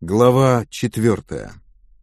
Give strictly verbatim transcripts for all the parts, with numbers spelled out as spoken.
Глава четвертая.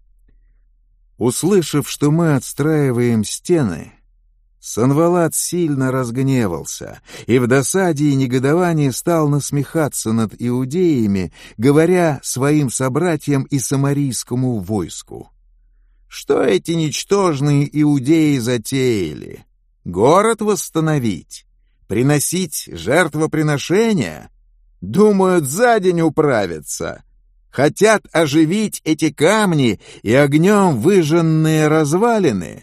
Услышав, что мы отстраиваем стены, Санвалат сильно разгневался и в досаде и негодовании стал насмехаться над иудеями, говоря своим собратьям и самарийскому войску: «Что эти ничтожные иудеи затеяли? Город восстановить? Приносить жертвоприношения? Думают, за день управиться. Хотят оживить эти камни и огнем выжженные развалины».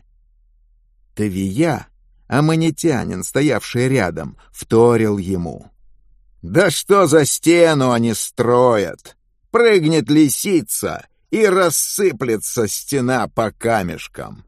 Тавия, аммонитянин, стоявший рядом, вторил ему: «Да что за стену они строят? Прыгнет лисица, и рассыплется стена по камешкам».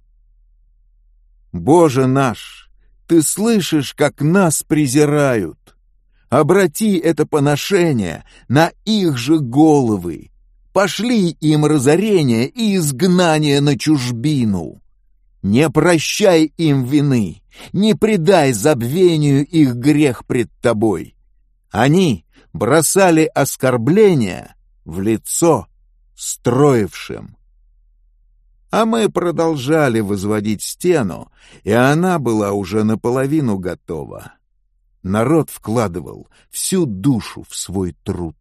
«Боже наш, ты слышишь, как нас презирают? Обрати это поношение на их же головы. Пошли им разорение и изгнание на чужбину. Не прощай им вины, не предай забвению их грех пред тобой. Они бросали оскорбления в лицо строившим». А мы продолжали возводить стену, и она была уже наполовину готова. Народ вкладывал всю душу в свой труд.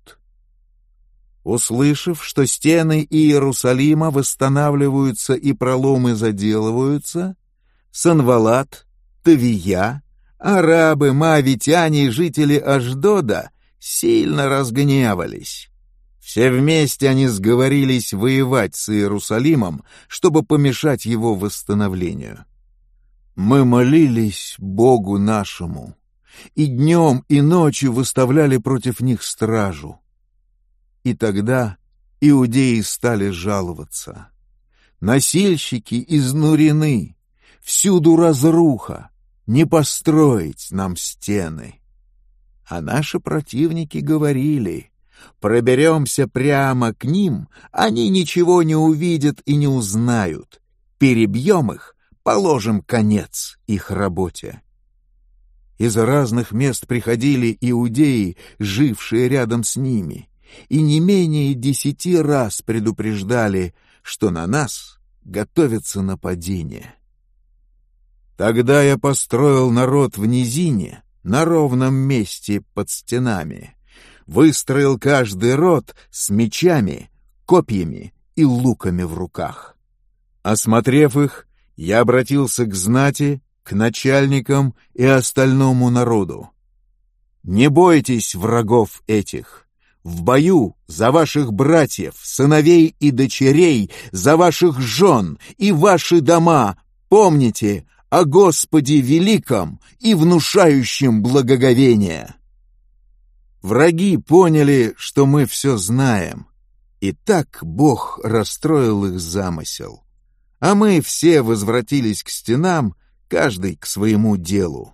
Услышав, что стены Иерусалима восстанавливаются и проломы заделываются, Санвалат, Тавия, арабы, моавитяне и жители Ашдода сильно разгневались. Все вместе они сговорились воевать с Иерусалимом, чтобы помешать его восстановлению. Мы молились Богу нашему, и днем, и ночью выставляли против них стражу. И тогда иудеи стали жаловаться: «Насильщики изнурены, всюду разруха, не построить нам стены». А наши противники говорили: «Проберемся прямо к ним, они ничего не увидят и не узнают. Перебьем их, положим конец их работе». Из разных мест приходили иудеи, жившие рядом с ними, и не менее десяти раз предупреждали, что на нас готовится нападение. Тогда я построил народ в низине, на ровном месте под стенами, выстроил каждый род с мечами, копьями и луками в руках. Осмотрев их, я обратился к знати, к начальникам и остальному народу: «Не бойтесь врагов этих. В бою за ваших братьев, сыновей и дочерей, за ваших жен и ваши дома помните о Господе великом и внушающем благоговение». Враги поняли, что мы все знаем, и так Бог расстроил их замысел. А мы все возвратились к стенам, каждый к своему делу.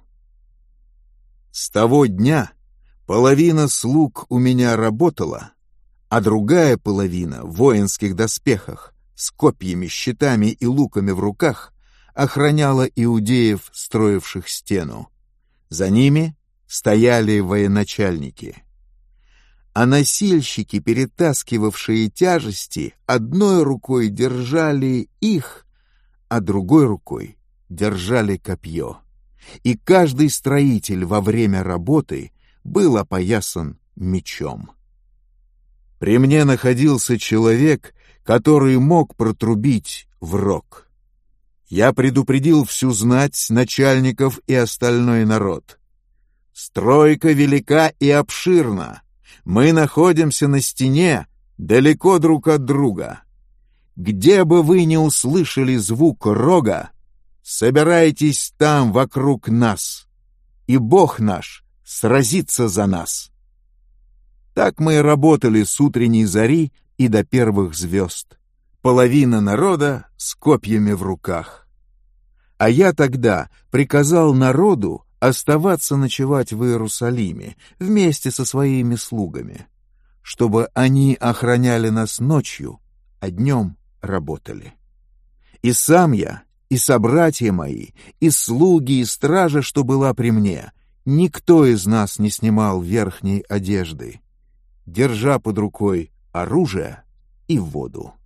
С того дня половина слуг у меня работала, а другая половина в воинских доспехах, с копьями, щитами и луками в руках, охраняла иудеев, строивших стену. За ними стояли военачальники. А носильщики, перетаскивавшие тяжести, одной рукой держали их, а другой рукой держали копье. И каждый строитель во время работы был опоясан мечом. При мне находился человек, который мог протрубить в рог. Я предупредил всю знать, начальников и остальной народ: «Стройка велика и обширна. Мы находимся на стене, далеко друг от друга. Где бы вы ни услышали звук рога, собирайтесь там вокруг нас, и Бог наш сразится за нас». Так мы и работали с утренней зари и до первых звезд. Половина народа с копьями в руках. А я тогда приказал народу оставаться ночевать в Иерусалиме вместе со своими слугами, чтобы они охраняли нас ночью, а днем работали. И сам я, и собратья мои, и слуги, и стража, что была при мне, никто из нас не снимал верхней одежды. Держа под рукой оружие, и в воду.